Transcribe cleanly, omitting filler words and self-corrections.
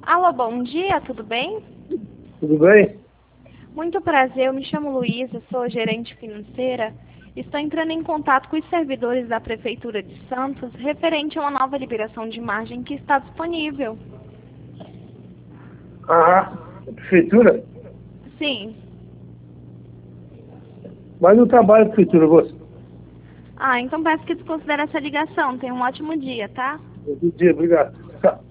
Alô, bom dia, tudo bem? Tudo bem? Muito prazer, eu me chamo Luísa, sou gerente financeira. Estou entrando em contato com os servidores da Prefeitura de Santos referente a uma nova liberação de margem que está disponível. Ah, a prefeitura? Sim. Mas não trabalho na prefeitura, você. Então peço que desconsidere essa ligação. Tenha um ótimo dia, tá? Bom dia, obrigado. Tchau.